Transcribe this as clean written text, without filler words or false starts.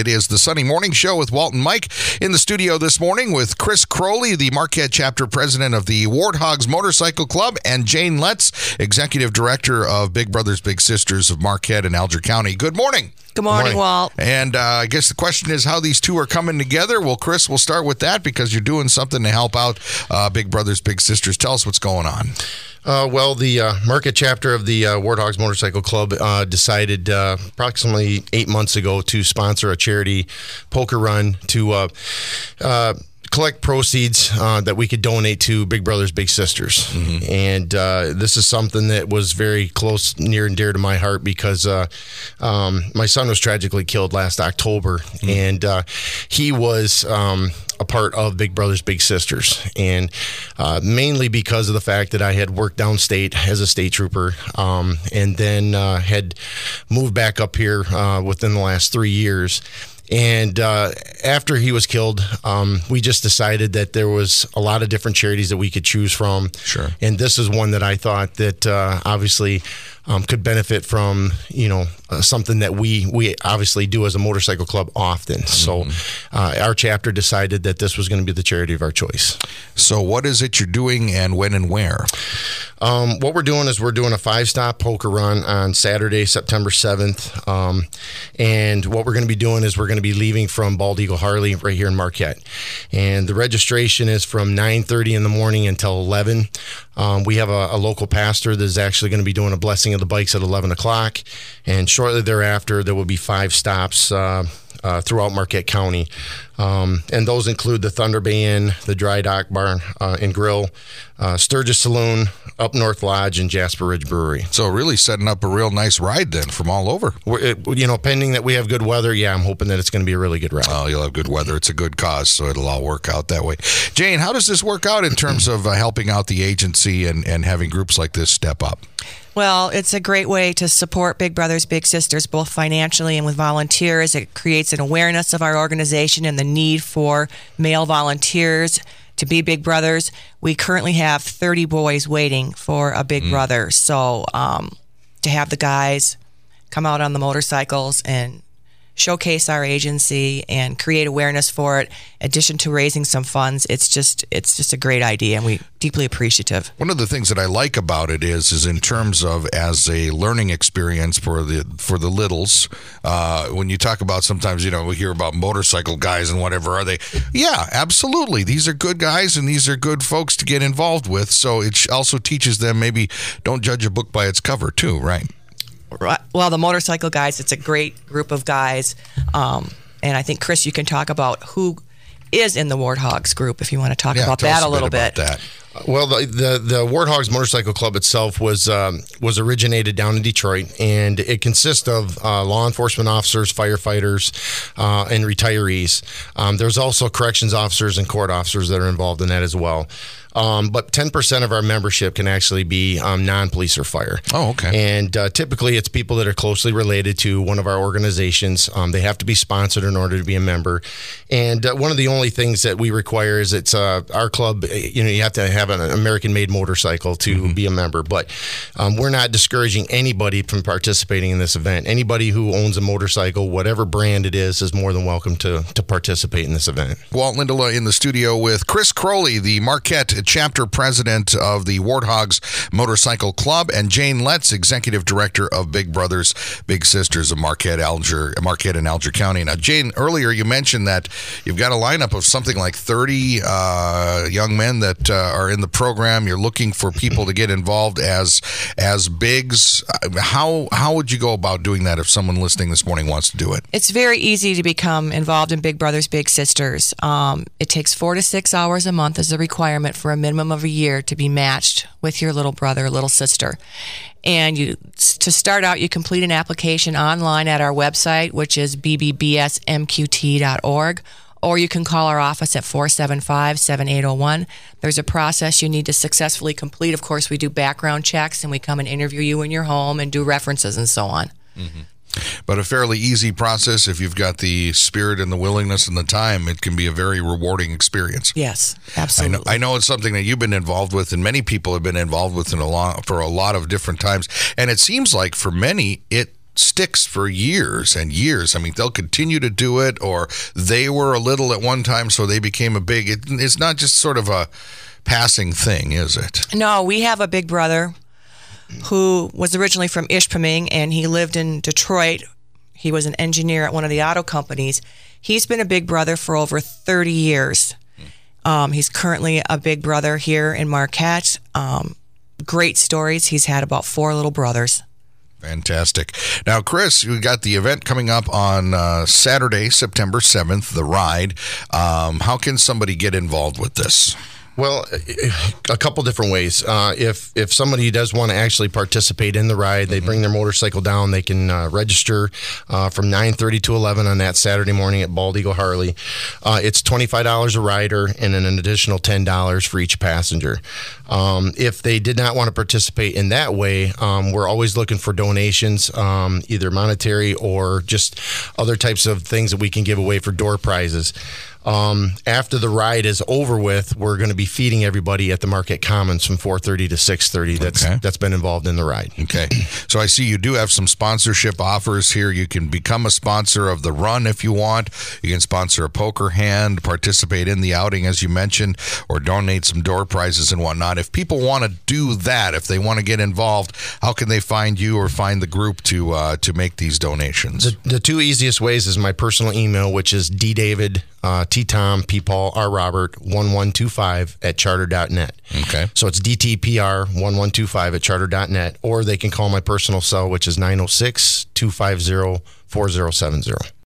It is the Sunday Morning Show with Walt and Mike in the studio this morning with Chris Crowley, the Marquette chapter president of the Warthogs Motorcycle Club, and Jane Letts, executive director of Big Brothers Big Sisters of Marquette and Alger County. Good morning. Good morning, Walt. And I guess the question is how these two are coming together. Well, Chris, we'll start with that because you're doing something to help out Big Brothers Big Sisters. Tell us what's going on. Well, the Marquette chapter of the Warthogs Motorcycle Club decided approximately 8 months ago to sponsor a charity poker run to collect proceeds that we could donate to Big Brothers Big Sisters. Mm-hmm. And this is something that was very close, near and dear to my heart because my son was tragically killed last October. Mm-hmm. And he was a part of Big Brothers Big Sisters, and mainly because of the fact that I had worked downstate as a state trooper, and then had moved back up here within the last 3 years. And after he was killed, we just decided that there was a lot of different charities that we could choose from. Sure. And this is one that I thought that obviously could benefit from, something that we obviously do as a motorcycle club often. Mm-hmm. So our chapter decided that this was going to be the charity of our choice. So what is it you're doing and when and where? What we're doing is we're doing a 5-stop poker run on Saturday, September 7th. And what we're going to be doing is we're going to be leaving from Bald Eagle Harley right here in Marquette. And the registration is from 9:30 in the morning until 11. We have a local pastor that is actually going to be doing a blessing of the bikes at 11 o'clock. And shortly thereafter, there will be 5 stops throughout Marquette County. And those include the Thunder Bay Inn, the Dry Dock Bar and Grill, Sturgis Saloon, Up North Lodge, and Jasper Ridge Brewery. So really setting up a real nice ride then from all over. Pending that we have good weather, I'm hoping that it's going to be a really good ride. Oh, you'll have good weather. It's a good cause, so it'll all work out that way. Jane, how does this work out in terms of helping out the agency and having groups like this step up? Well, it's a great way to support Big Brothers Big Sisters, both financially and with volunteers. It creates an awareness of our organization and the need for male volunteers to be Big Brothers. We currently have 30 boys waiting for a Big Brother. So to have the guys come out on the motorcycles and showcase our agency and create awareness for it, in addition to raising some funds, it's just a great idea, and we're deeply appreciative. One of the things that I like about it is in terms of as a learning experience for the littles. When you talk about sometimes, we hear about motorcycle guys and whatever, are they? Yeah, absolutely. These are good guys and these are good folks to get involved with. So it also teaches them maybe don't judge a book by its cover too, right? Well, the motorcycle guys, it's a great group of guys. And I think, Chris, you can talk about who is in the Warthogs group if you want to talk about that a little bit. Well, the Warthogs Motorcycle Club itself was originated down in Detroit, and it consists of law enforcement officers, firefighters, and retirees. There's also corrections officers and court officers that are involved in that as well. But 10% of our membership can actually be non-police or fire. Oh, okay. And typically it's people that are closely related to one of our organizations. They have to be sponsored in order to be a member. And one of the only things that we require is it's our club, you have to have an American-made motorcycle to be a member. But we're not discouraging anybody from participating in this event. Anybody who owns a motorcycle, whatever brand it is more than welcome to participate in this event. Walt Lindola in the studio with Chris Crowley, the Marquette chapter president of the Warthogs Motorcycle Club, and Jane Letts, executive director of Big Brothers Big Sisters of Marquette and Alger County. Now, Jane, earlier you mentioned that you've got a lineup of something like 30 young men that are in the program. You're looking for people to get involved as bigs. How would you go about doing that if someone listening this morning wants to do it? It's very easy to become involved in Big Brothers Big Sisters. It takes 4 to 6 hours a month as a requirement for a minimum of a year to be matched with your little brother or little sister. And to start out, you complete an application online at our website, which is bbbsmqt.org, or you can call our office at 475-7801. There's a process you need to successfully complete. Of course, we do background checks, and we come and interview you in your home and do references and so on. Mm-hmm. But a fairly easy process. If you've got the spirit and the willingness and the time, it can be a very rewarding experience. Yes, absolutely. I know it's something that you've been involved with, and many people have been involved with for a lot of different times. And it seems like for many, it sticks for years and years. I mean, they'll continue to do it, or they were a little at one time, so they became a big. It's not just sort of a passing thing, is it? No, we have a big brother who was originally from Ishpeming, and he lived in Detroit. He was an engineer at one of the auto companies. He's been a big brother for over 30 years. He's currently a big brother here in Marquette. Great stories. He's had about 4 little brothers. Fantastic. Now, Chris, we got the event coming up on Saturday, September 7th, the ride. How can somebody get involved with this? Well, a couple different ways. If somebody does want to actually participate in the ride, they bring their motorcycle down. They can register from 9:30 to 11 on that Saturday morning at Bald Eagle Harley. It's $25 a rider and an additional $10 for each passenger. If they did not want to participate in that way, we're always looking for donations, either monetary or just other types of things that we can give away for door prizes. After the ride is over with, we're going to be feeding everybody at the Marquette Commons from 4:30 to 6:30. That's been involved in the ride. Okay. So I see you do have some sponsorship offers here. You can become a sponsor of the run if you want. You can sponsor a poker hand, participate in the outing, as you mentioned, or donate some door prizes and whatnot. If people want to do that, if they want to get involved, how can they find you or find the group to make these donations? The 2 easiest ways is my personal email, which is ddavid, T-Tom, P-Paul, R-Robert, 1125 at charter.net. Okay. So it's DTPR1125 at charter.net, or they can call my personal cell, which is 906-250-4070.